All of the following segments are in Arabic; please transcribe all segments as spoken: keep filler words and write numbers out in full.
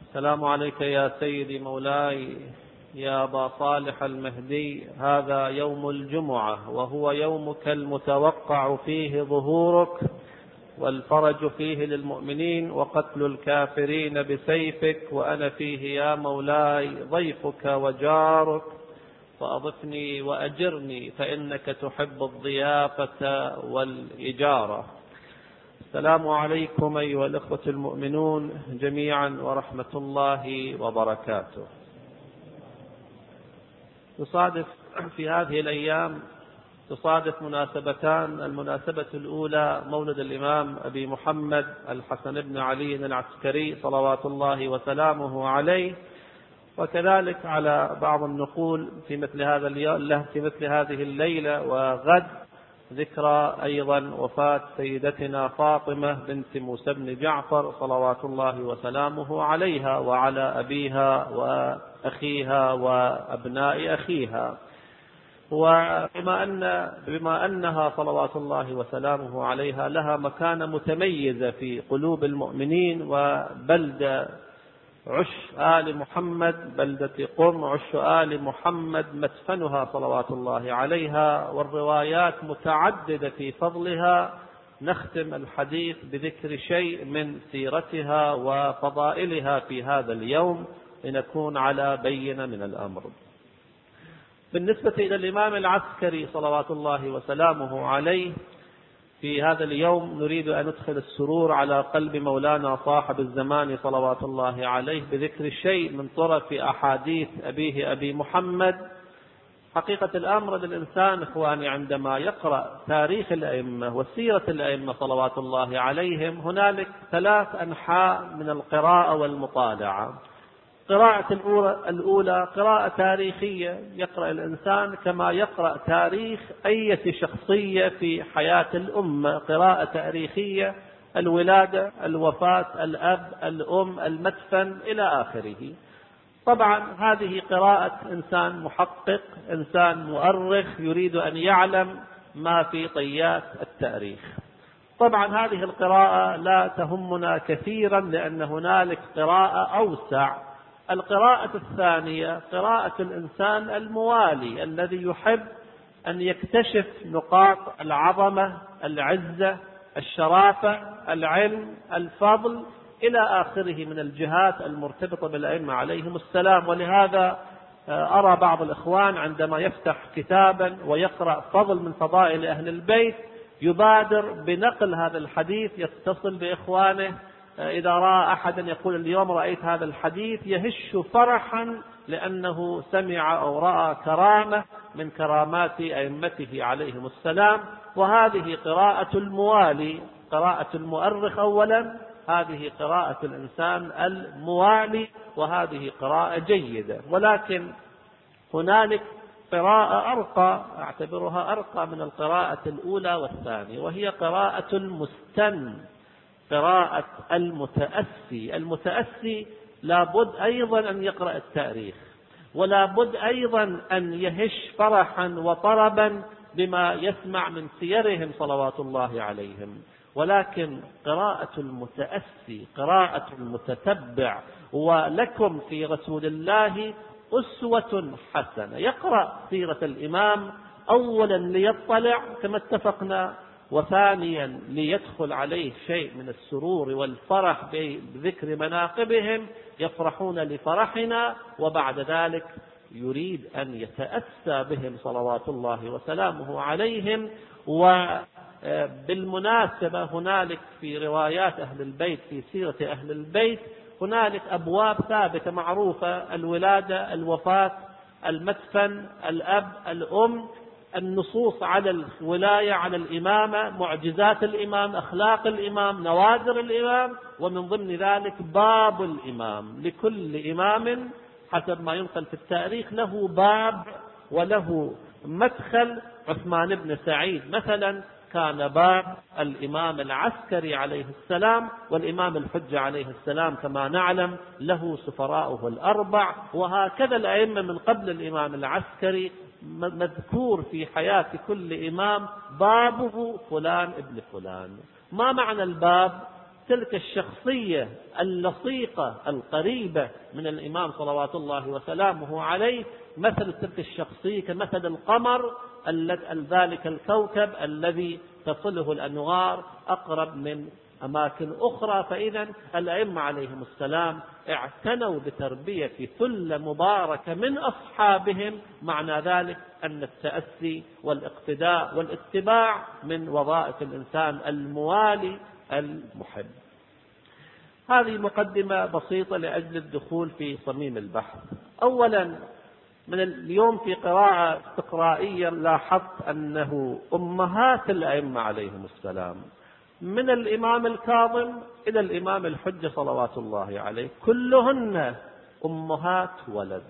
السلام عليك يا سيدي مولاي يا أبا صالح المهدي. هذا يوم الجمعة وهو يومك المتوقع فيه ظهورك والفرج فيه للمؤمنين وقتل الكافرين بسيفك، وأنا فيه يا مولاي ضيفك وجارك، فأضفني وأجرني فإنك تحب الضيافة والإجارة. السلام عليكم أيها الأخوة المؤمنون جميعا ورحمة الله وبركاته. تصادف في هذه الأيام تصادف مناسبتان. المناسبة الأولى مولد الإمام أبي محمد الحسن بن علي العسكري صلوات الله وسلامه عليه، وكذلك على بعض النقول في مثل هذا اليوم في مثل هذه الليلة وغد ذكرى أيضا وفاة سيدتنا فاطمة بنت موسى بن جعفر صلوات الله وسلامه عليها وعلى أبيها وأخيها وأبناء أخيها. وبما أن بما أنها صلوات الله وسلامه عليها لها مكانة متميزة في قلوب المؤمنين، وبلدة عش آل محمد، بلدة قم عش آل محمد مدفنها صلوات الله عليها، والروايات متعددة في فضلها، نختم الحديث بذكر شيء من سيرتها وفضائلها في هذا اليوم لنكون على بينة من الأمر. بالنسبة إلى الإمام العسكري صلوات الله وسلامه عليه، في هذا اليوم نريد أن ندخل السرور على قلب مولانا صاحب الزمان صلوات الله عليه بذكر شيء من طرف أحاديث أبيه أبي محمد. حقيقة الأمر للإنسان إخواني عندما يقرأ تاريخ الأئمة وسيرة الأئمة صلوات الله عليهم هنالك ثلاث أنحاء من القراءة والمطالعة. قراءة الأولى قراءة تاريخية، يقرأ الإنسان كما يقرأ تاريخ أي شخصية في حياة الأمة، قراءة تاريخية، الولادة، الوفاة، الأب، الأم، المدفن إلى آخره. طبعا هذه قراءة إنسان محقق، إنسان مؤرخ يريد أن يعلم ما في طيات التاريخ. طبعا هذه القراءة لا تهمنا كثيرا لأن هنالك قراءة أوسع. القراءة الثانية قراءة الإنسان الموالي الذي يحب أن يكتشف نقاط العظمة، العزة، الشرافة، العلم، الفضل إلى آخره من الجهات المرتبطة بالأئمة عليهم السلام. ولهذا أرى بعض الإخوان عندما يفتح كتابا ويقرأ فضل من فضائل أهل البيت يبادر بنقل هذا الحديث، يتصل بإخوانه إذا رأى أحدا يقول اليوم رأيت هذا الحديث يهش فرحا لأنه سمع أو رأى كرامة من كرامات أئمته عليهم السلام. وهذه قراءة الموالي، قراءة المؤرخ أولا، هذه قراءة الإنسان الموالي، وهذه قراءة جيدة. ولكن هنالك قراءة أرقى، أعتبرها أرقى من القراءة الأولى والثانية، وهي قراءة المستن، قراءة المتأسي. المتأسي لابد أيضا أن يقرأ التاريخ، ولابد أيضا أن يهش فرحا وطربا بما يسمع من سيرهم صلوات الله عليهم. ولكن قراءة المتأسي، قراءة المتتبع، ولكم في رسول الله أسوة حسنة. يقرأ سيرة الإمام أولا ليطلع كما اتفقنا، وثانيا ليدخل عليه شيء من السرور والفرح بذكر مناقبهم، يفرحون لفرحنا، وبعد ذلك يريد أن يتأسى بهم صلوات الله وسلامه عليهم. وبالمناسبة هنالك في روايات أهل البيت، في سيرة أهل البيت، هنالك أبواب ثابتة معروفة: الولادة، الوفاة، المدفن، الأب، الأم، النصوص على الولاية، على الإمامة، معجزات الإمام، أخلاق الإمام، نوادر الإمام، ومن ضمن ذلك باب الإمام. لكل إمام حسب ما ينقل في التاريخ له باب وله مدخل. عثمان بن سعيد مثلا كان باب الإمام العسكري عليه السلام، والإمام الحجة عليه السلام كما نعلم له سفراؤه الأربع. وهكذا الأئمة من قبل الإمام العسكري مذكور في حياة كل إمام بابه فلان ابن فلان. ما معنى الباب؟ تلك الشخصية اللصيقة القريبة من الإمام صلوات الله وسلامه عليه، مثل تلك الشخصية كمثل القمر، ذلك الكوكب الذي تصله الأنوار أقرب من أماكن أخرى. فإذا الأئمة عليهم السلام اعتنوا بتربية ثلة مباركة من أصحابهم، معنى ذلك أن التأسي والاقتداء والاتباع من وظائف الإنسان الموالي المحب. هذه مقدمة بسيطة لأجل الدخول في صميم البحث. أولا، من اليوم في قراءة استقرائية لاحظت أنه أمهات الأئمة عليهم السلام من الإمام الكاظم إلى الإمام الحجة صلوات الله عليه كلهن أمهات ولد،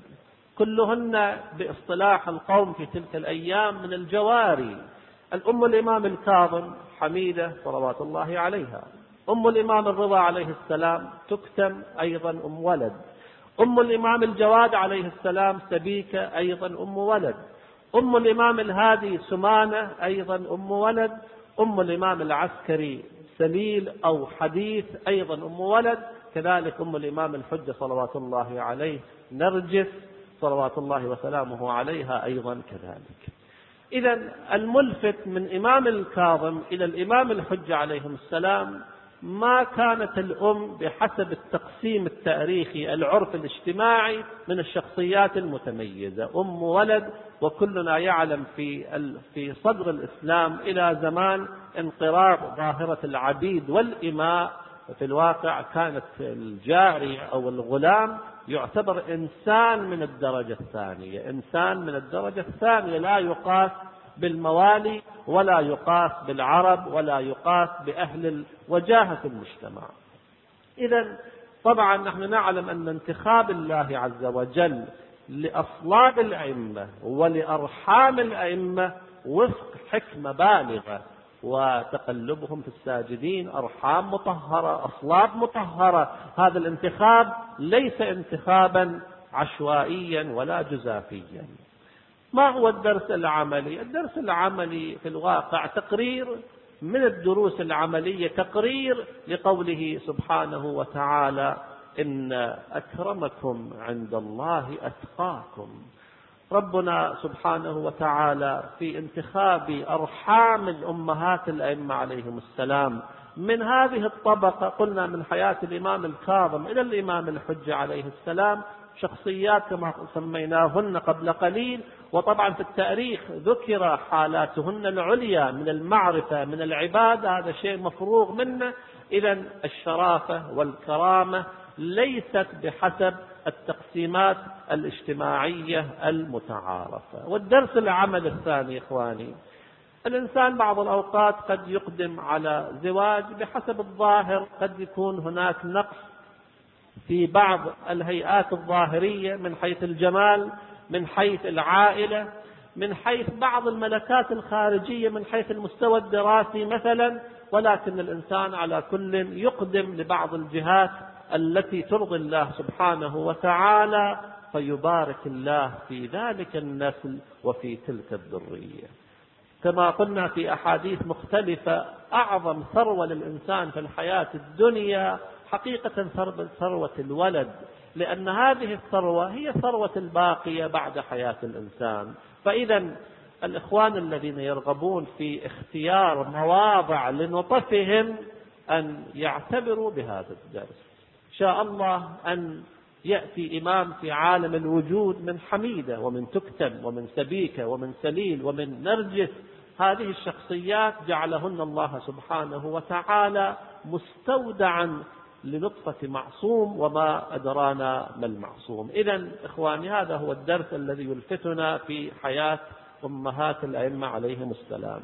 كلهن باصطلاح القوم في تلك الأيام من الجواري. الأم الإمام الكاظم حميدة صلوات الله عليها، أم الإمام الرضا عليه السلام تكتم أيضا أم ولد، أم الإمام الجواد عليه السلام سبيكة أيضا أم ولد، أم الإمام الهادي سمانة أيضا أم ولد، أم الإمام العسكري سليل أو حديث أيضا أم ولد، كذلك أم الإمام الحجة صلوات الله عليه نرجس صلوات الله وسلامه عليها أيضا كذلك. إذن الملفت من إمام الكاظم إلى الإمام الحجة عليهم السلام ما كانت الأم بحسب التقسيم التاريخي العرف الاجتماعي من الشخصيات المتميزة، أم ولد، وكلنا يعلم في في صدر الإسلام إلى زمان انقراض ظاهرة العبيد والإماء، في الواقع كانت الجارية أو الغلام يعتبر إنسان من الدرجة الثانية، إنسان من الدرجة الثانية لا يقاس بالموالي ولا يقاس بالعرب ولا يقاس بأهل الوجاهة في المجتمع. إذن طبعا نحن نعلم أن انتخاب الله عز وجل لأصلاب الأئمة ولأرحام الأئمة وفق حكمة بالغة، وتقلبهم في الساجدين أرحام مطهرة أصلاب مطهرة. هذا الانتخاب ليس انتخابا عشوائيا ولا جزافيا. ما هو الدرس العملي؟ الدرس العملي في الواقع تقرير من الدروس العملية، تقرير لقوله سبحانه وتعالى إن أكرمكم عند الله أتقاكم. ربنا سبحانه وتعالى في انتخاب أرحام الأمهات الأئمة عليهم السلام من هذه الطبقة، قلنا من حياة الإمام الكاظم إلى الإمام الحجة عليه السلام، شخصيات كما سميناهن قبل قليل، وطبعا في التاريخ ذكر حالاتهن العليا من المعرفة من العبادة، هذا شيء مفروغ منه. إذن الشرافة والكرامة ليست بحسب التقسيمات الاجتماعية المتعارفة. والدرس العمل الثاني إخواني، الإنسان بعض الأوقات قد يقدم على زواج بحسب الظاهر، قد يكون هناك نقص في بعض الهيئات الظاهرية من حيث الجمال، من حيث العائلة، من حيث بعض الملكات الخارجية، من حيث المستوى الدراسي مثلا، ولكن الإنسان على كل يقدم لبعض الجهات التي ترضي الله سبحانه وتعالى، فيبارك الله في ذلك النسل وفي تلك الذرية. كما قلنا في أحاديث مختلفة، أعظم ثروة للإنسان في الحياة الدنيا حقيقة ثروة الولد، لأن هذه الثروة هي ثروة الباقية بعد حياة الإنسان. فإذا الإخوان الذين يرغبون في اختيار مواضع لنطفهم أن يعتبروا بهذا الدرس. شاء الله أن يأتي إمام في عالم الوجود من حميدة ومن تكتم ومن سبيكة ومن سليل ومن نرجس، هذه الشخصيات جعلهن الله سبحانه وتعالى مستودعا لنطفة معصوم، وما أدرانا ما المعصوم. إذن إخواني، هذا هو الدرس الذي يلفتنا في حياة أمهات الأئمة عليهم السلام.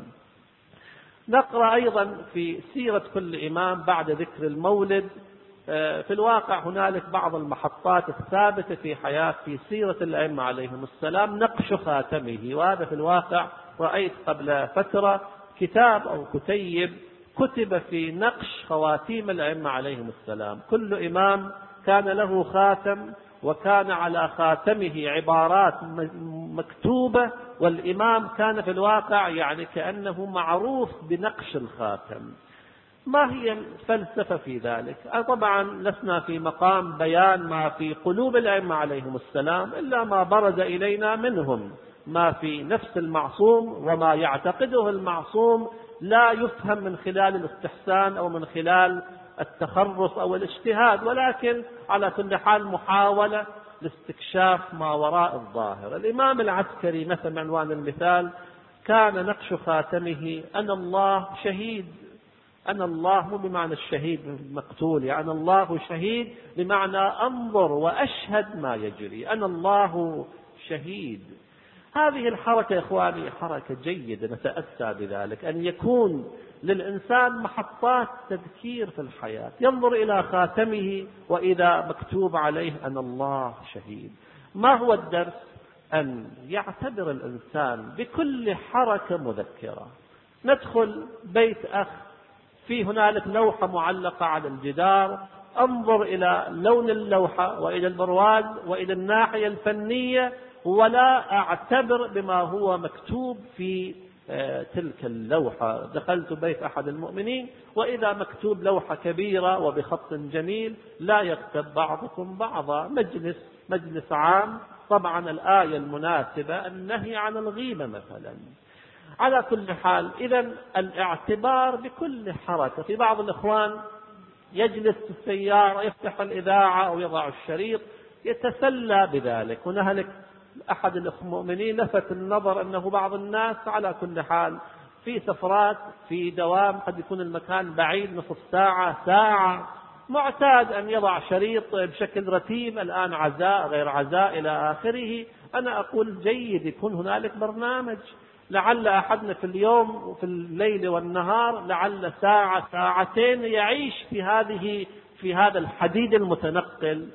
نقرأ أيضا في سيرة كل إمام بعد ذكر المولد. في الواقع هنالك بعض المحطات الثابتة في حياة في سيرة الأئمة عليهم السلام، نقش خاتمه. وهذا في الواقع رأيت قبل فترة كتاب أو كتيب كتب في نقش خواتيم الأئمة عليهم السلام. كل إمام كان له خاتم، وكان على خاتمه عبارات مكتوبة، والإمام كان في الواقع يعني كأنه معروف بنقش الخاتم. ما هي الفلسفة في ذلك؟ طبعا لسنا في مقام بيان ما في قلوب الأئمة عليهم السلام، إلا ما برز إلينا منهم، ما في نفس المعصوم وما يعتقده المعصوم لا يفهم من خلال الاستحسان أو من خلال التخرص أو الاجتهاد، ولكن على كل حال محاولة لاستكشاف ما وراء الظاهر. الإمام العسكري مثلا عنوان المثال كان نقش خاتمه أن الله شهيد. أن الله مو بمعنى الشهيد المقتول، يعني الله شهيد بمعنى أنظر وأشهد ما يجري، أن الله شهيد. هذه الحركة إخواني حركة جيدة، نتأسى بذلك، أن يكون للإنسان محطات تذكير في الحياة، ينظر إلى خاتمه وإذا مكتوب عليه أن الله شهيد. ما هو الدرس؟ أن يعتبر الإنسان بكل حركة مذكرة. ندخل بيت أخ، في هنالك لوحة معلقة على الجدار، انظر إلى لون اللوحة وإلى البرواز وإلى الناحية الفنية، ولا أعتبر بما هو مكتوب في تلك اللوحة. دخلت بيت أحد المؤمنين وإذا مكتوب لوحة كبيرة وبخط جميل لا يغتب بعضكم بعضا، مجلس مجلس عام، طبعا الآية المناسبة النهي عن الغيبة مثلا. على كل حال إذن الاعتبار بكل حركة. في بعض الإخوان يجلس في السيارة يفتح الإذاعة أو يضع الشريط يتسلى بذلك. هنالك أحد المؤمنين لفت النظر أنه بعض الناس على كل حال في سفرات في دوام، قد يكون المكان بعيد نصف ساعة ساعة، معتاد أن يضع شريط بشكل رتيب، الآن عزاء غير عزاء إلى آخره. أنا أقول جيد يكون هنالك برنامج، لعل أحدنا في اليوم وفي الليل والنهار لعل ساعة ساعتين يعيش في هذه في هذا الحديد المتنقل،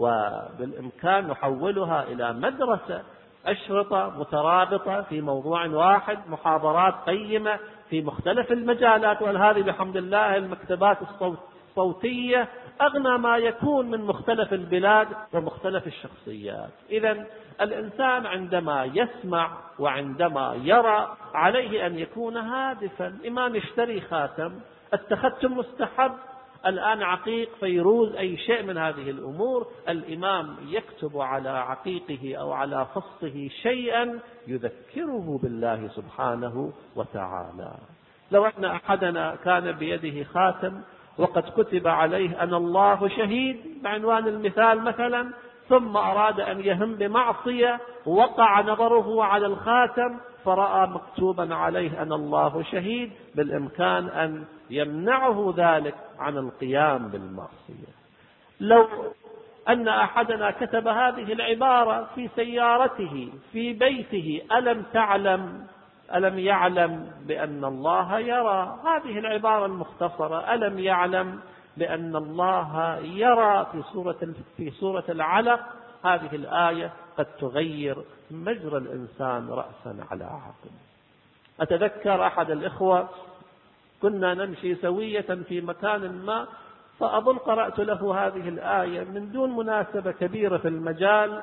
وبالإمكان نحولها إلى مدرسة، أشرطة مترابطة في موضوع واحد، محاضرات قيمة في مختلف المجالات. وهذه بحمد الله المكتبات الصوتية أغنى ما يكون من مختلف البلاد ومختلف الشخصيات. إذن الإنسان عندما يسمع وعندما يرى عليه أن يكون هادفا. إمام يشتري خاتم، التختم مستحب، الآن عقيق فيروز أي شيء من هذه الأمور، الإمام يكتب على عقيقه أو على فصه شيئا يذكره بالله سبحانه وتعالى. لو أن أحدنا كان بيده خاتم وقد كتب عليه أن الله شهيد بعنوان المثال مثلا، ثم أراد أن يهم بمعصية، وقع نظره على الخاتم فرأى مكتوبا عليه أن الله شهيد، بالإمكان أن يمنعه ذلك عن القيام بالمعصية. لو أن أحدنا كتب هذه العبارة في سيارته في بيته، ألم تعلم ألم يعلم بأن الله يرى، هذه العبارة المختصرة، ألم يعلم بأن الله يرى في سورة في سورة العلق، هذه الآية قد تغير مجرى الإنسان رأسا على عقب. أتذكر أحد الإخوة كنا نمشي سوية في مكان ما، فأظن قرأت له هذه الآية من دون مناسبة كبيرة في المجال،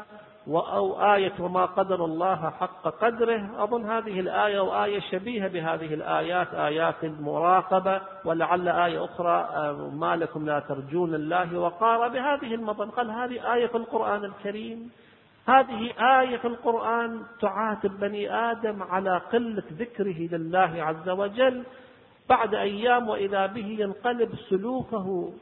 أو آية وما قدر الله حق قدره. أظن هذه الآية وآية شبيهة بهذه الآيات، آيات المراقبة، ولعل آية أخرى ما لكم لا ترجون الله وقارا، بهذه المضمون. قال هذه آية في القرآن الكريم، هذه آية في القرآن تعاتب بني آدم على قلة ذكره لله عز وجل. بعد أيام وإذا به ينقلب سلوكه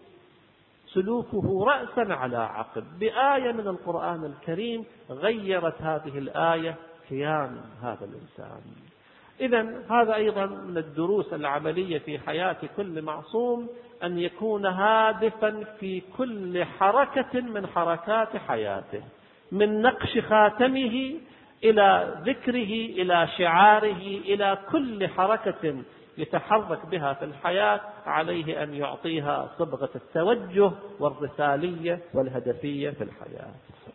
سلوكه رأسا على عقب بآية من القرآن الكريم غيرت هذه الآية كيان هذا الإنسان. إذن هذا أيضا من الدروس العملية في حياة كل معصوم، أن يكون هادفا في كل حركة من حركات حياته، من نقش خاتمه إلى ذكره إلى شعاره إلى كل حركة يتحرك بها في الحياة، عليه أن يعطيها صبغة التوجه والرسالية والهدفية في الحياة.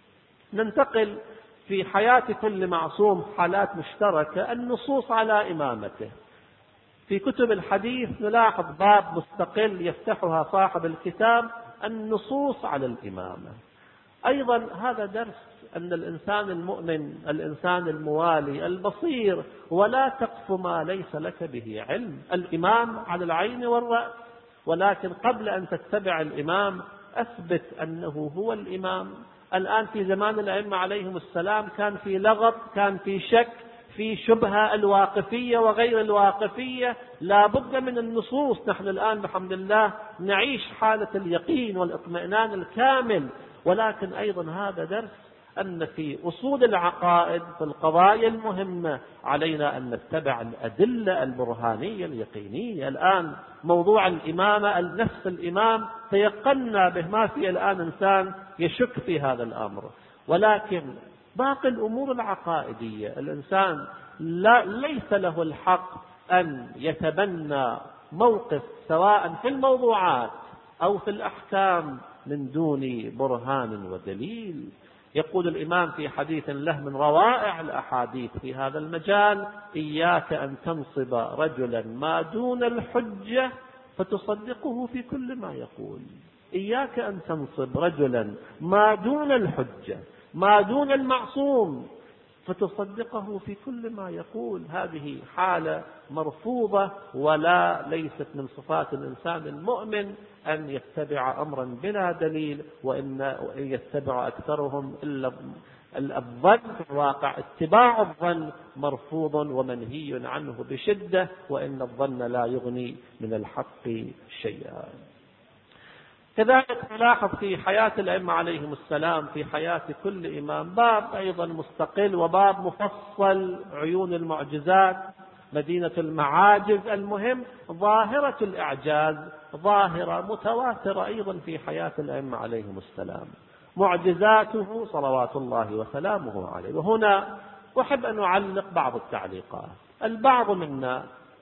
ننتقل في حياة كل معصوم حالات مشتركة، النصوص على إمامته. في كتب الحديث نلاحظ باب مستقل يفتحها صاحب الكتاب، النصوص على الإمامة. أيضا هذا درس أن الإنسان المؤمن، الإنسان الموالي البصير، ولا تقف ما ليس لك به علم. الإمام على العين والرأس، ولكن قبل أن تتبع الإمام أثبت أنه هو الإمام. الآن في زمان الأئمة عليهم السلام كان في لغط، كان في شك، في شبهة الواقفية وغير الواقفية، لا بد من النصوص. نحن الآن بحمد الله نعيش حالة اليقين والإطمئنان الكامل، ولكن أيضا هذا درس أن في أصول العقائد في القضايا المهمة علينا أن نتبع الأدلة البرهانية اليقينية. الآن موضوع الإمامة، نفس الإمام تيقنا به، ما في الآن إنسان يشك في هذا الأمر. ولكن باقي الأمور العقائدية الإنسان لا ليس له الحق أن يتبنى موقف سواء في الموضوعات أو في الأحكام من دون برهان ودليل. يقول الإمام في حديث له من روائع الأحاديث في هذا المجال: إياك أن تنصب رجلا ما دون الحجة فتصدقه في كل ما يقول. إياك أن تنصب رجلا ما دون الحجة، ما دون المعصوم، فتصدقه في كل ما يقول. هذه حالة مرفوضة، ولا ليست من صفات الإنسان المؤمن أن يتبع أمرا بلا دليل، وإن يتبع أكثرهم إلا الظن. في الواقع اتباع الظن مرفوض ومنهي عنه بشدة، وإن الظن لا يغني من الحق شيئا. كذلك نلاحظ في حياة الأئمة عليهم السلام، في حياة كل إمام، باب أيضا مستقل وباب مفصل: عيون المعجزات، مدينة المعاجز. المهم ظاهرة الإعجاز ظاهرة متواترة أيضا في حياة الأئمة عليهم السلام، معجزاته صلوات الله وسلامه عليه. وهنا أحب أن أعلق بعض التعليقات. البعض منا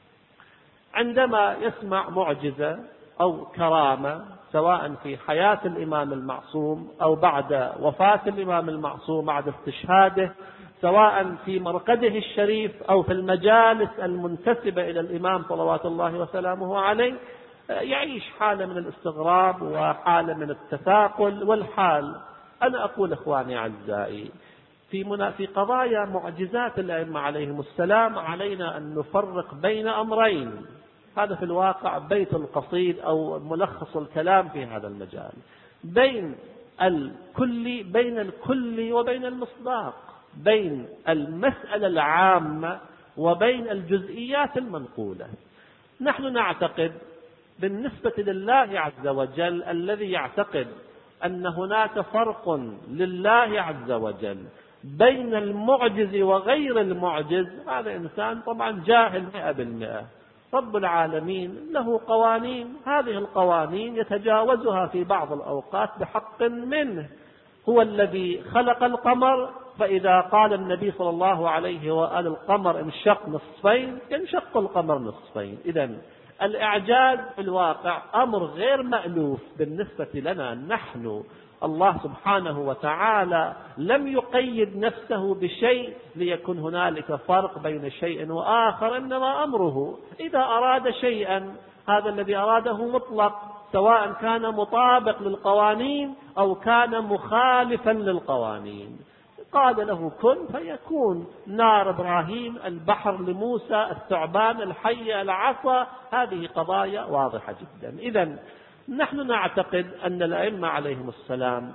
عندما يسمع معجزة أو كرامة سواء في حياة الإمام المعصوم أو بعد وفاة الإمام المعصوم بعد استشهاده، سواء في مرقده الشريف أو في المجالس المنتسبة إلى الإمام صلوات الله وسلامه عليه، يعيش حالة من الاستغراب وحالة من التثاقل والحال. أنا أقول إخواني أعزائي، في في قضايا معجزات الأئمة عليهم السلام علينا أن نفرق بين أمرين. هذا في الواقع بيت القصيد أو ملخص الكلام في هذا المجال: بين الكل بين الكل وبين المصداق، بين المسألة العامة وبين الجزئيات المنقولة. نحن نعتقد بالنسبة لله عز وجل، الذي يعتقد أن هناك فرق لله عز وجل بين المعجز وغير المعجز، هذا إنسان طبعا جاهل مئة بالمئة. رب العالمين له قوانين، هذه القوانين يتجاوزها في بعض الأوقات بحق منه. هو الذي خلق القمر، فإذا قال النبي صلى الله عليه وآله القمر انشق نصفين، ينشق القمر نصفين. إذن الإعجاز في الواقع أمر غير مألوف بالنسبة لنا نحن. الله سبحانه وتعالى لم يقيد نفسه بشيء ليكون هنالك فرق بين شيء وآخر، إنما أمره إذا أراد شيئا هذا الذي أراده مطلق، سواء كان مطابق للقوانين أو كان مخالفا للقوانين. قال له كن فيكون. نار إبراهيم، البحر لموسى، الثعبان، الحية، العصا، هذه قضايا واضحة جدا. إذن نحن نعتقد أن الأئمة عليهم السلام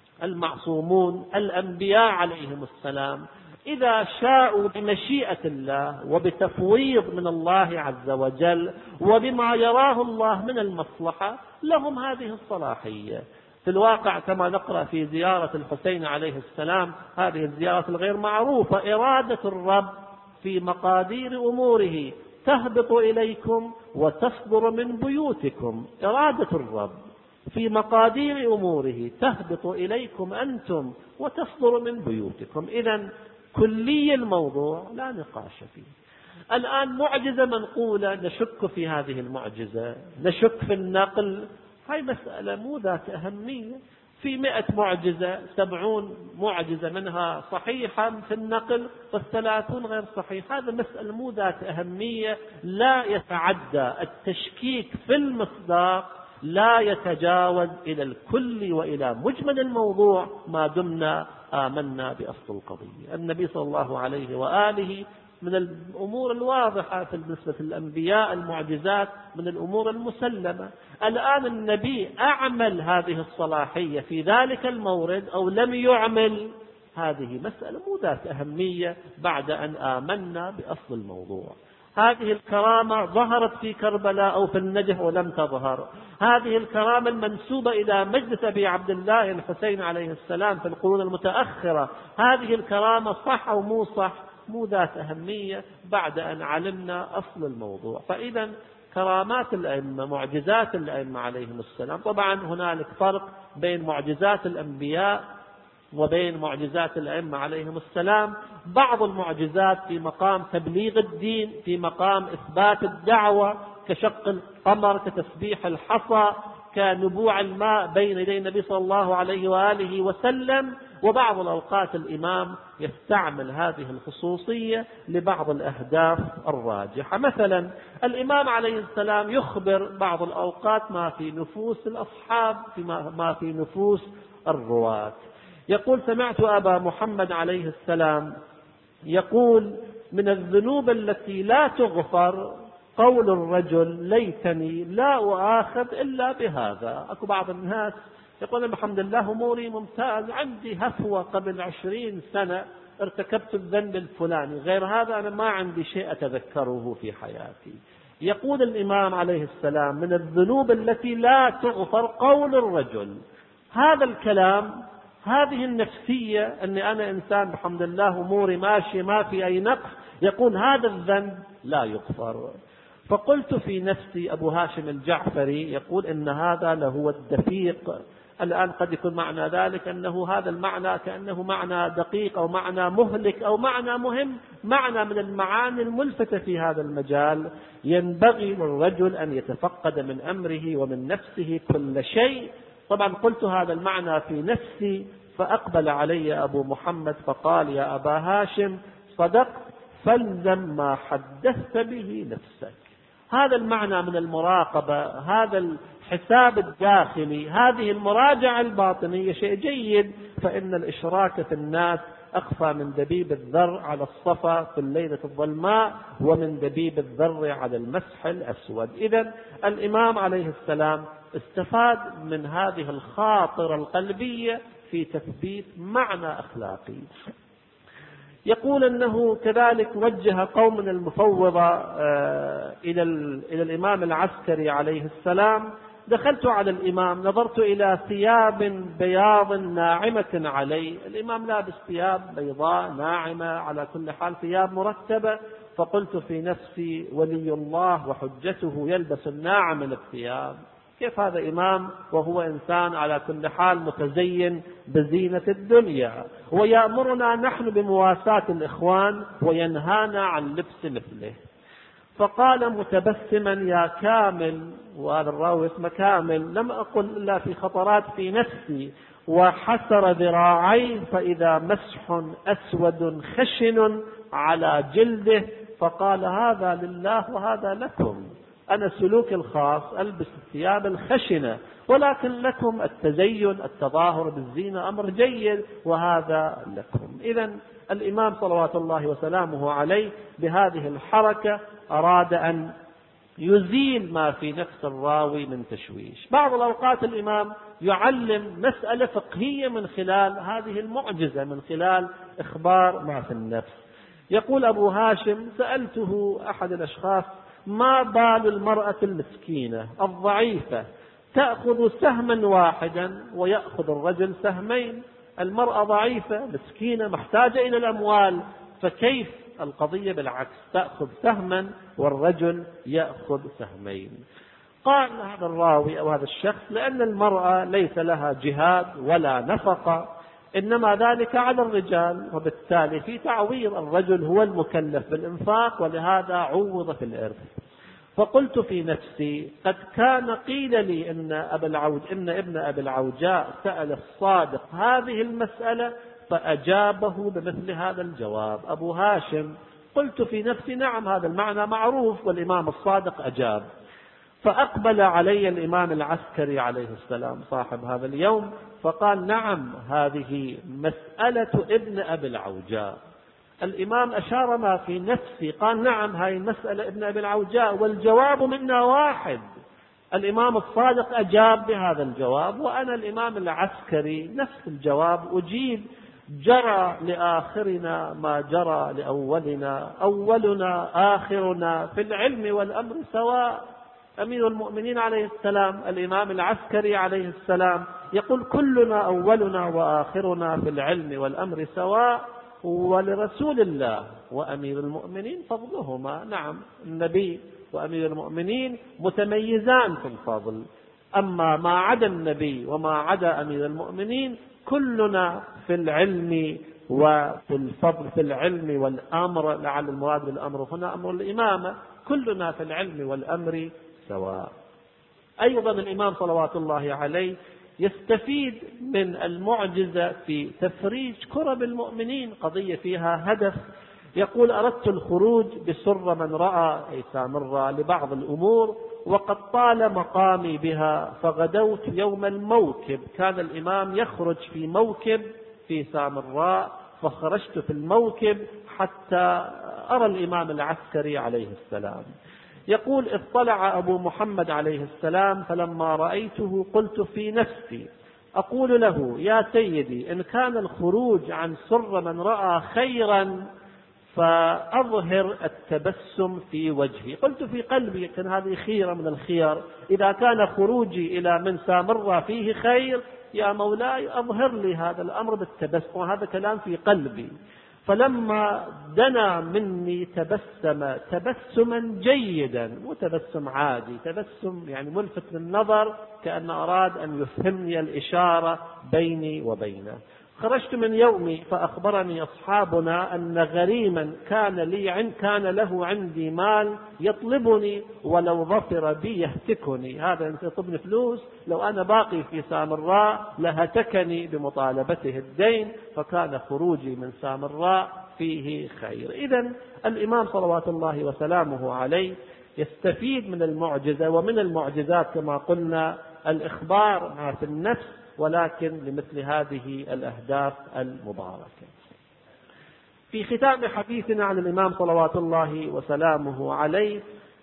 المعصومون الأنبياء عليهم السلام إذا شاءوا بمشيئة الله وبتفويض من الله عز وجل وبما يراه الله من المصلحة لهم هذه الصلاحية. في الواقع كما نقرأ في زيارة الحسين عليه السلام، هذه الزيارة الغير معروفة: إرادة الرب في مقادير أموره تهبط إليكم وتصدر من بيوتكم. إرادة الرب في مقادير أموره تهبط إليكم أنتم وتصدر من بيوتكم. إذن كلي الموضوع لا نقاش فيه. الآن معجزة منقولة نشك في هذه المعجزة، نشك في النقل، هاي مسألة مو ذات أهمية. في مئة معجزة سبعون معجزة منها صحيحة في النقل والثلاثون غير صحيح. هذا مسألة مو ذات أهمية، لا يتعدى التشكيك في المصداق، لا يتجاوز إلى الكل وإلى مجمل الموضوع ما دمنا آمنا بأصل القضية. النبي صلى الله عليه وآله من الأمور الواضحة بالنسبة للأنبياء، المعجزات من الأمور المسلمة. الآن النبي أعمل هذه الصلاحية في ذلك المورد أو لم يعمل، هذه مسألة مو ذات أهمية بعد أن آمنا بأصل الموضوع. هذه الكرامة ظهرت في كربلاء أو في النجف ولم تظهر. هذه الكرامة المنسوبة إلى مجلس أبي عبد الله الحسين عليه السلام في القرون المتأخرة، هذه الكرامة صح أو مو صح، مو ذات أهمية بعد أن علمنا أصل الموضوع. فإذا كرامات الأئمة، معجزات الأئمة عليهم السلام، طبعا هنالك فرق بين معجزات الأنبياء وبين معجزات الأئمة عليهم السلام. بعض المعجزات في مقام تبليغ الدين، في مقام إثبات الدعوة، كشق القمر، كتسبيح الحصى، كنبوع الماء بين يدي النبي صلى الله عليه وآله وسلم. وبعض الأوقات الإمام يستعمل هذه الخصوصية لبعض الأهداف الراجحة. مثلا الإمام عليه السلام يخبر بعض الأوقات ما في نفوس الأصحاب، ما في نفوس الرواة. يقول: سمعت أبا محمد عليه السلام يقول: من الذنوب التي لا تغفر قول الرجل: ليتني لا أؤاخذ إلا بهذا. أكو بعض الناس يقول: الحمد لله أموري ممتاز، عندي هفوة قبل عشرين سنة ارتكبت الذنب الفلاني، غير هذا أنا ما عندي شيء أتذكره في حياتي. يقول الإمام عليه السلام: من الذنوب التي لا تغفر قول الرجل. هذا الكلام، هذه النفسية، أني أنا إنسان الحمد لله أموري ماشي ما في أي نقص، يقول هذا الذنب لا يغفر. فقلت في نفسي: أبو هاشم الجعفري يقول إن هذا لهو الدقيق. الآن قد يكون معنى ذلك أنه هذا المعنى كأنه معنى دقيق أو معنى مهلك أو معنى مهم، معنى من المعاني الملفتة في هذا المجال. ينبغي للرجل أن يتفقد من أمره ومن نفسه كل شيء. طبعا قلت هذا المعنى في نفسي، فأقبل علي أبو محمد فقال: يا أبا هاشم صدقت، فالزم ما حدثت به نفسك. هذا المعنى من المراقبة، هذا الحساب الداخلي، هذه المراجعة الباطنية شيء جيد. فإن الإشراك في الناس أخفى من دبيب الذر على الصفا في الليلة الظلماء، ومن دبيب الذر على المسح الأسود. إذن الإمام عليه السلام استفاد من هذه الخاطرة القلبية في تثبيت معنى أخلاقي. يقول أنه كذلك وجه قوم من المفوضة إلى إلى الإمام العسكري عليه السلام. دخلت على الإمام، نظرت إلى ثياب بياض ناعمة عليه، الإمام لابس ثياب بيضاء ناعمة، على كل حال ثياب مرتبة. فقلت في نفسي: ولي الله وحجته يلبس الناعم من الثياب، كيف هذا إمام وهو إنسان على كل حال متزين بزينة الدنيا، ويأمرنا نحن بمواساة الإخوان وينهانا عن لبس مثله. فقال متبسما: يا كامل، وهذا الراوي اسمه كامل، لم أقل إلا في خطرات في نفسي. وحسر ذراعيه فإذا مسح أسود خشن على جلده، فقال: هذا لله وهذا لكم. أنا سلوك الخاص ألبس الثياب الخشنة، ولكن لكم التزين، التظاهر بالزينة أمر جيد، وهذا لكم. إذن الإمام صلوات الله وسلامه عليه بهذه الحركة أراد أن يزيل ما في نفس الراوي من تشويش. بعض الأوقات الإمام يعلم مسألة فقهية من خلال هذه المعجزة، من خلال إخبار ما في النفس. يقول أبو هاشم: سألته أحد الأشخاص: ما بال المرأة المسكينة الضعيفة تأخذ سهما واحدا ويأخذ الرجل سهمين؟ المرأة ضعيفة مسكينة محتاجة إلى الأموال، فكيف القضية بالعكس، تأخذ سهما والرجل يأخذ سهمين؟ قال هذا الراوي أو هذا الشخص: لأن المرأة ليس لها جهاد ولا نفقة، إنما ذلك على الرجال، وبالتالي في تعويض الرجل هو المكلف بالإنفاق، ولهذا عوض في الإرث. فقلت في نفسي: قد كان قيل لي إن, أبا العوج إن ابن أبي العوجاء سأل الصادق هذه المسألة فأجابه بمثل هذا الجواب. أبو هاشم: قلت في نفسي: نعم، هذا المعنى معروف، والإمام الصادق أجاب. فأقبل علي الإمام العسكري عليه السلام صاحب هذا اليوم، فقال: نعم، هذه مسألة ابن أبي العوجاء. الإمام أشار ما في نفسي، قال نعم هاي المسألة ابن أبي العوجاء والجواب منا واحد. الإمام الصادق أجاب بهذا الجواب، وأنا الإمام العسكري نفس الجواب أجيب. جرى لآخرنا ما جرى لأولنا، أولنا آخرنا في العلم والأمر سواء. أمير المؤمنين عليه السلام الإمام العسكري عليه السلام يقول كلنا أولنا وآخرنا في العلم والأمر سواء. ولرسول الله وأمير المؤمنين فضلهما، نعم النبي وأمير المؤمنين متميزان في الفضل، أما ما عدا النبي وما عدا أمير المؤمنين كلنا في العلم وفي الفضل، في العلم والأمر، لعل المراد بالأمر هنا أمر الإمامة، كلنا في العلم والأمر سواء. أيضا الإمام صلوات الله عليه يستفيد من المعجزة في تفريج كرب المؤمنين، قضية فيها هدف. يقول أردت الخروج بسر من رأى أي سامراء لبعض الأمور، وقد طال مقامي بها، فغدوت يوم الموكب. كان الإمام يخرج في موكب في سامراء، فخرجت في الموكب حتى أرى الإمام العسكري عليه السلام. يقول اطلع أبو محمد عليه السلام، فلما رأيته قلت في نفسي أقول له يا سيدي إن كان الخروج عن سر من رأى خيرا فأظهر التبسم في وجهي. قلت في قلبي كان هذه خيرة من الخيار، إذا كان خروجي إلى من سامر فيه خير يا مولاي أظهر لي هذا الأمر بالتبسم، وهذا كلام في قلبي. فلما دنا مني تبسم تبسما جيدا، مو تبسم عادي، تبسم يعني ملفت للنظر، كأن أراد أن يفهمني الإشارة بيني وبينه. خرجت من يومي فأخبرني أصحابنا أن غريما كان لي عند كان له عندي مال يطلبني ولو ظفر بي يهتكني. هذا أنت يطلبني فلوس، لو أنا باقي في سامراء لهتكني بمطالبته الدين، فكان خروجي من سامراء فيه خير. إذن الإمام صلوات الله وسلامه عليه يستفيد من المعجزة، ومن المعجزات كما قلنا الإخبار ما في النفس، ولكن لمثل هذه الأهداف المباركة. في ختام حديثنا عن الإمام صلوات الله وسلامه عليه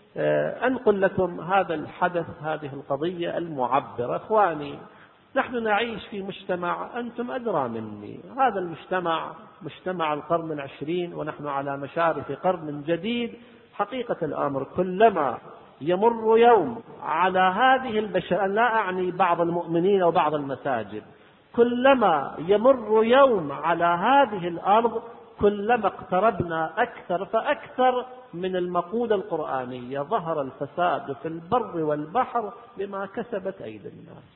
أنقل لكم هذا الحدث، هذه القضية المعبرة. إخواني نحن نعيش في مجتمع أنتم أدرى مني، هذا المجتمع مجتمع القرن العشرين، ونحن على مشارف قرن جديد. حقيقة الأمر كلما يمر يوم على هذه البشر، لا أعني بعض المؤمنين أو بعض المساجد، كلما يمر يوم على هذه الأرض كلما اقتربنا أكثر فأكثر من المقولة القرآنية: ظهر الفساد في البر والبحر بما كسبت أيدي الناس.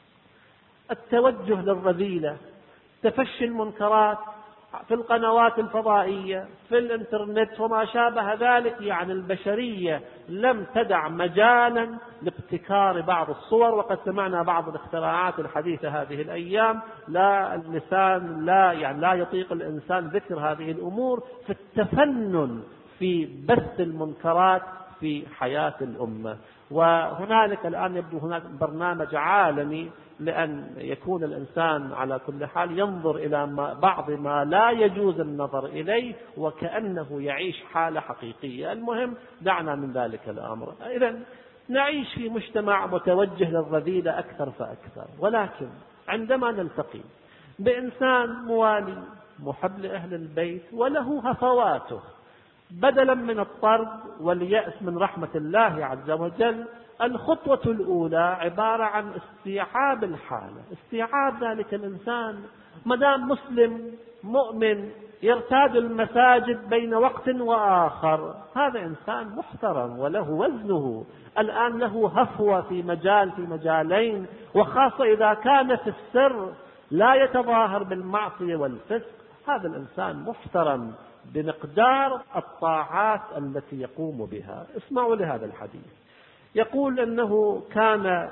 التوجه للرذيلة، تفشي المنكرات في القنوات الفضائية، في الانترنت وما شابه ذلك، يعني البشرية لم تدع مجالا لابتكار بعض الصور. وقد سمعنا بعض الاختراعات الحديثة هذه الأيام، لا اللسان لا يعني لا يطيق الإنسان ذكر هذه الأمور في التفنن في بث المنكرات في حياة الأمة. وهنالك الآن يبدو هناك برنامج عالمي لأن يكون الإنسان على كل حال ينظر إلى ما بعض ما لا يجوز النظر إليه وكأنه يعيش حالة حقيقية. المهم دعنا من ذلك الأمر. إذن نعيش في مجتمع متوجه للرذيلة أكثر فأكثر، ولكن عندما نلتقي بإنسان موالي محب لأهل البيت وله هفواته، بدلا من الطرد واليأس من رحمة الله عز وجل، الخطوة الأولى عبارة عن استيعاب الحالة، استيعاب ذلك الإنسان. مدام مسلم مؤمن يرتاد المساجد بين وقت وآخر، هذا إنسان محترم وله وزنه. الآن له هفوة في مجال في مجالين، وخاصة إذا كان في السر لا يتظاهر بالمعصية والفسق، هذا الإنسان محترم بمقدار الطاعات التي يقوم بها. اسمعوا لهذا الحديث. يقول أنه كان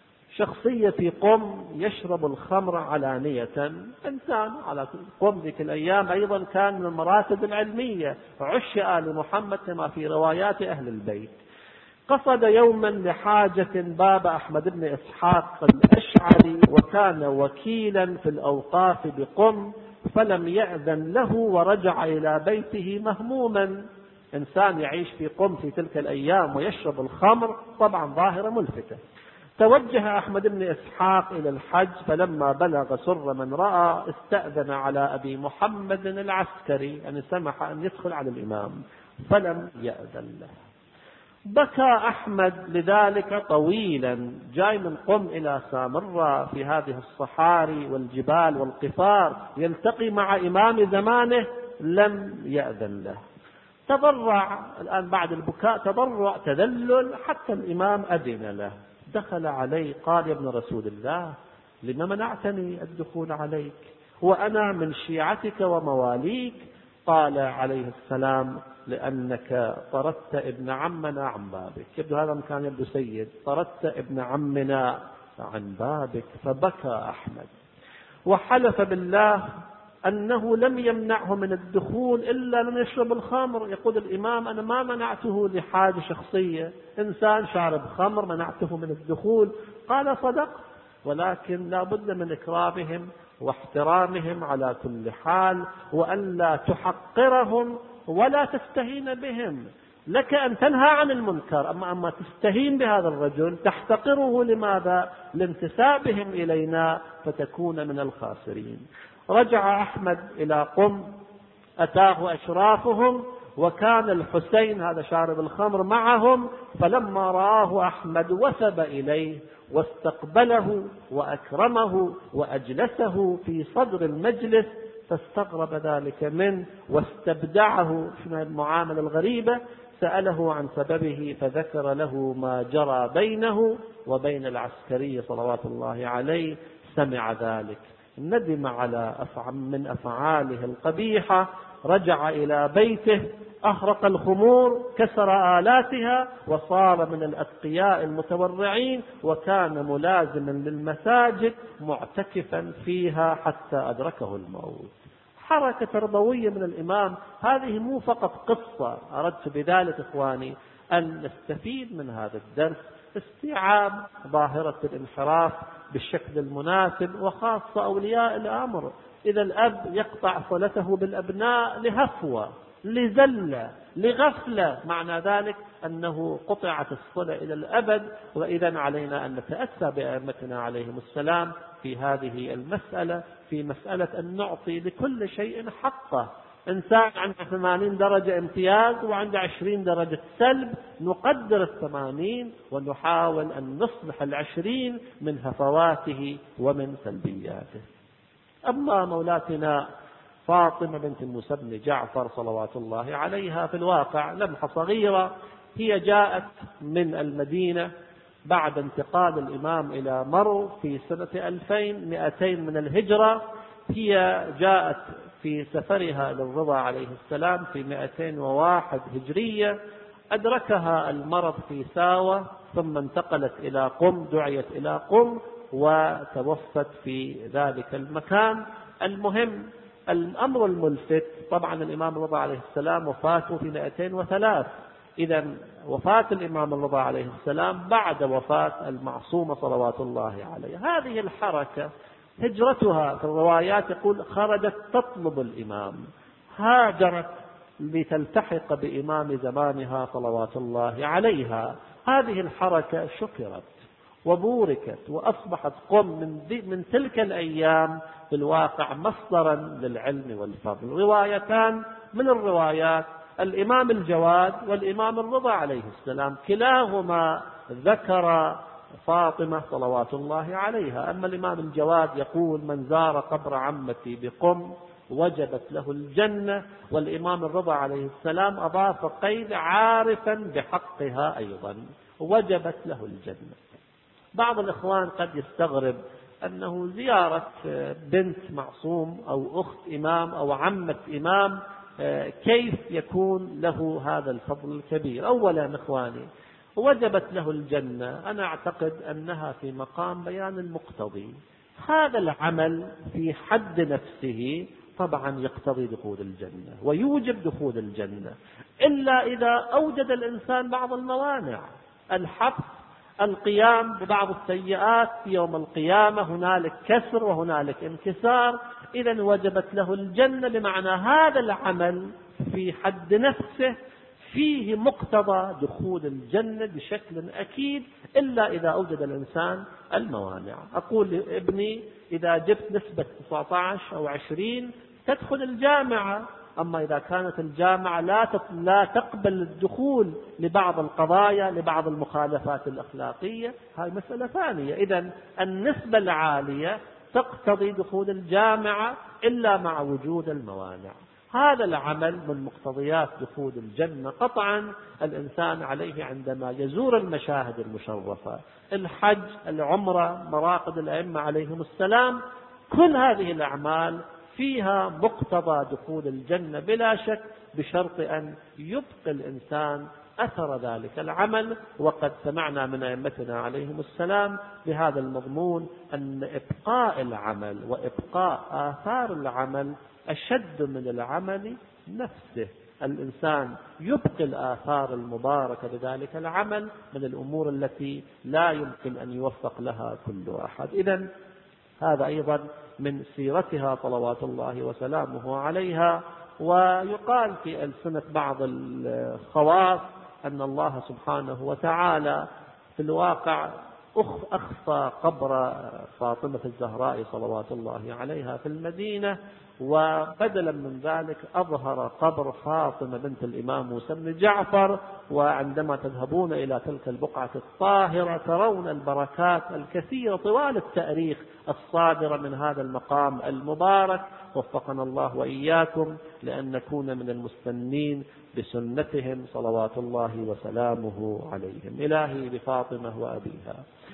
شخصية في قم يشرب الخمر علانية، إنسان على قم ذيك الأيام أيضا كان من المراتب العلمية، عشق آل محمد كما في روايات أهل البيت. قصد يوما لحاجة باب أحمد بن إسحاق الأشعري، وكان وكيلا في الأوقاف بقم، فلم يأذن له ورجع إلى بيته مهموما. إنسان يعيش في قم في تلك الأيام ويشرب الخمر طبعا ظاهرة ملفتة. توجه أحمد بن إسحاق إلى الحج، فلما بلغ سر من رأى استأذن على أبي محمد العسكري أن سمح أن يدخل على الإمام، فلم يأذن له. بكى أحمد لذلك طويلا، جاي من قم إلى سامرة في هذه الصحاري والجبال والقفار يلتقي مع إمام زمانه، لم يأذن له. تضرع الآن بعد البكاء، تضرع تذلل حتى الإمام أذن له. دخل عليه قال: يا ابن رسول الله، لما منعتني الدخول عليك وأنا من شيعتك ومواليك؟ قال عليه السلام: لأنك طردت ابن عمنا عن بابك. يبدو هذا كان يبدو سيد، طردت ابن عمنا عن بابك. فبكى أحمد وحلف بالله أنه لم يمنعه من الدخول إلا لم يشرب الخمر. يقول الإمام: أنا ما منعته لحاجة شخصية، إنسان شارب خمر منعته من الدخول. قال: صدق، ولكن لا بد من إكرامهم واحترامهم على كل حال، وأن لا تحقرهم ولا تستهين بهم. لك أن تنهى عن المنكر، أما أما تستهين بهذا الرجل تحتقره. لماذا؟ لانتسابهم إلينا، فتكون من الخاسرين. رجع أحمد إلى قم، أتاه أشرافهم، وكان الحسين هذا شارب الخمر معهم. فلما رآه أحمد وثب إليه واستقبله وأكرمه وأجلسه في صدر المجلس، فاستغرب ذلك منه واستبدعه في المعاملة الغريبة. سأله عن سببه فذكر له ما جرى بينه وبين العسكري صلوات الله عليه. سمع ذلك، ندم على أفعال من أفعاله القبيحة، رجع إلى بيته، أحرق الخمور، كسر آلاتها، وصار من الأتقياء المتورعين، وكان ملازما للمساجد معتكفا فيها حتى أدركه الموت. حركة تربوية من الإمام. هذه مو فقط قصة، أردت بذلك إخواني أن نستفيد من هذا الدرس استيعاب ظاهرة الانحراف بالشكل المناسب، وخاصة أولياء الأمر. إذا الأب يقطع صلته بالأبناء لهفوة، لزلة، لغفلة، معنى ذلك أنه قطعت الصلة إلى الأبد. وإذا علينا أن نتأسى بأئمتنا عليهم السلام في هذه المسألة، في مسألة أن نعطي لكل شيء حقه. إنسان عنده ثمانين درجة امتياز وعنده عشرين درجة سلب، نقدر الثمانين ونحاول أن نصلح العشرين من هفواته ومن سلبياته. أما مولاتنا فاطمة بنت موسى بن جعفر صلوات الله عليها، في الواقع لمحة صغيرة. هي جاءت من المدينة بعد انتقال الإمام إلى مرو في سنة ألفين ومئتين من الهجرة. هي جاءت في سفرها للرضا عليه السلام في مئتين وواحد هجرية. أدركها المرض في ساوة، ثم انتقلت إلى قم، دعيت إلى قم وتوفت في ذلك المكان. المهم الأمر الملفت طبعا الإمام الرضا عليه السلام وفاته في مئتين وثلاث. إذا وفاة الإمام الرضا عليه السلام بعد وفاة المعصومة صلوات الله عليه. هذه الحركة هجرتها في الروايات يقول خرجت تطلب الإمام، هاجرت لتلتحق بإمام زمانها صلوات الله عليها. هذه الحركة شكرت وبوركت، وأصبحت قم من, من تلك الأيام في الواقع مصدرا للعلم والفضل. روايتان من الروايات، الإمام الجواد والإمام الرضا عليه السلام، كلاهما ذكر فاطمة صلوات الله عليها. أما الإمام الجواد يقول من زار قبر عمتي بقم وجبت له الجنة، والإمام الرضا عليه السلام أضاف قيد عارفا بحقها أيضا، وجبت له الجنة. بعض الإخوان قد يستغرب أنه زيارة بنت معصوم أو أخت إمام أو عمة إمام كيف يكون له هذا الفضل الكبير. أولا إخواني، وجبت له الجنة، أنا أعتقد أنها في مقام بيان المقتضي. هذا العمل في حد نفسه طبعا يقتضي دخول الجنة ويوجب دخول الجنة، إلا إذا أوجد الإنسان بعض الموانع، الحبس، القيام ببعض السيئات في يوم القيامة، هنالك كسر وهنالك انكسار. إذن وجبت له الجنة، بمعنى هذا العمل في حد نفسه فيه مقتضى دخول الجنة بشكل أكيد، إلا إذا أوجد الإنسان الموانع. أقول لابني إذا جبت نسبة تسعة عشر أو عشرين تدخل الجامعة، أما إذا كانت الجامعة لا تقبل الدخول لبعض القضايا لبعض المخالفات الأخلاقية، هاي مسألة ثانية. إذن النسبة العالية تقتضي دخول الجامعة إلا مع وجود الموانع. هذا العمل من مقتضيات دخول الجنة قطعا. الإنسان عليه عندما يزور المشاهد المشرفة، الحج، العمرة، مراقد الأئمة عليهم السلام، كل هذه الأعمال فيها مقتضى دخول الجنة بلا شك، بشرط أن يبقي الإنسان أثر ذلك العمل. وقد سمعنا من أئمتنا عليهم السلام بهذا المضمون أن إبقاء العمل وإبقاء آثار العمل أشد من العمل نفسه. الإنسان يبقي الآثار المباركة بذلك العمل من الأمور التي لا يمكن أن يوفق لها كل أحد. إذن هذا أيضا من سيرتها صلوات الله وسلامه عليها. ويقال في ألسنة بعض الخواص أن الله سبحانه وتعالى في الواقع أخفى قبر فاطمة الزهراء صلوات الله عليها في المدينة، وبدلا من ذلك أظهر قبر فاطمة بنت الإمام موسى بن جعفر. وعندما تذهبون إلى تلك البقعة الطاهرة ترون البركات الكثيرة طوال التاريخ الصادرة من هذا المقام المبارك. وفقنا الله وإياكم لأن نكون من المستنين بسنتهم صلوات الله وسلامه عليهم. إلهي بفاطمة وأبيها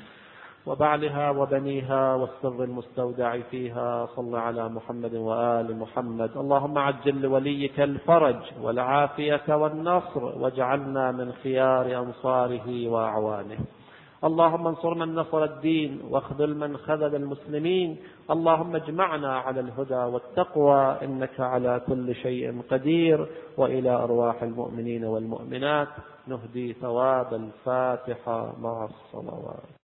وبعلها وبنيها والسر المستودع فيها، صل على محمد وآل محمد. اللهم عجل لوليك الفرج والعافية والنصر، واجعلنا من خيار أنصاره وأعوانه. اللهم انصر من نصر الدين واخذل من خذل المسلمين. اللهم اجمعنا على الهدى والتقوى، إنك على كل شيء قدير. وإلى أرواح المؤمنين والمؤمنات نهدي ثواب الفاتحة مع الصلوات.